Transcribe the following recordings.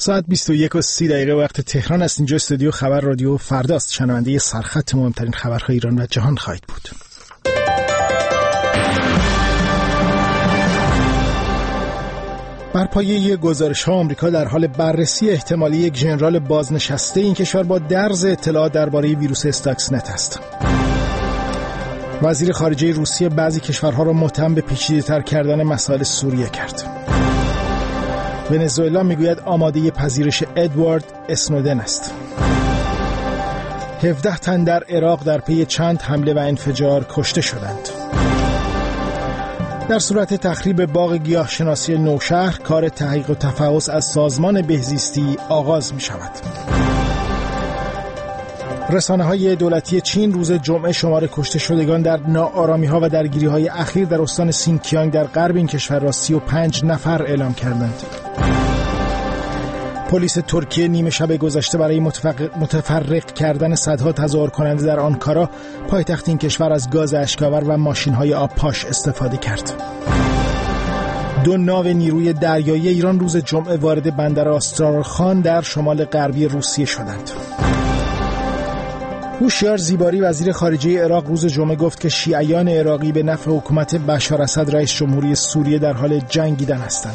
ساعت 21:30 وقت تهران است. اینجا استودیو خبر رادیو فرداست. شنونده سرخط مهمترین خبرهای ایران و جهان خواهید بود. بر پایه گزارش‌ها آمریکا در حال بررسی احتمالی یک ژنرال بازنشسته این کشور با درز اطلاعات درباره ویروس استاکسنت است. وزیر خارجه روسیه بعضی کشورها را متهم به پیچیده‌تر کردن مسائل سوریه کرد. ونزوئلا میگوید آماده پذیرش ادوارد اسنودن است. 17 تن در عراق در پی چند حمله و انفجار کشته شدند. در صورت تخریب باغ گیاهشناسی نوشهر، کار تحقیق و تفحص از سازمان بهزیستی آغاز می شود. رسانه‌های دولتی چین روز جمعه شمار کشته شدگان در ناآرامی‌ها و درگیری‌های اخیر در استان سینکیانگ در غرب این کشور را 35 نفر اعلام کردند. پلیس ترکیه نیمه شب گذشته برای متفرق کردن صدها تظاهر کننده در آنکارا، پایتخت این کشور، از گاز اشک‌آور و ماشین‌های آبپاش استفاده کرد. 2 ناو نیروی دریایی ایران روز جمعه وارد بندر آسترخان در شمال غربی روسیه شدند. هوشیار زیباری وزیر خارجه عراق روز جمعه گفت که شیعیان عراقی به نفع حکومت بشار اسد رئیس جمهوری سوریه در حال جنگیدن هستند.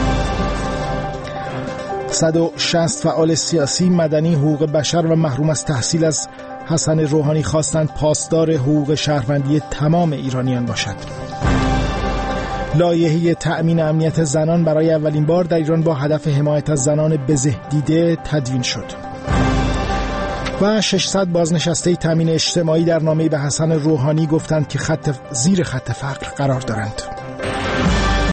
160 فعال سیاسی، مدنی، حقوق بشر و محروم از تحصیل از حسن روحانی خواستند پاسدار حقوق شهروندی تمام ایرانیان باشد. لایحه تأمین امنیت زنان برای اولین بار در ایران با هدف حمایت از زنان بزهدیده تدوین شد. و 600 بازنشسته تامین اجتماعی در نامه‌ای به حسن روحانی گفتند که زیر خط فقر قرار دارند.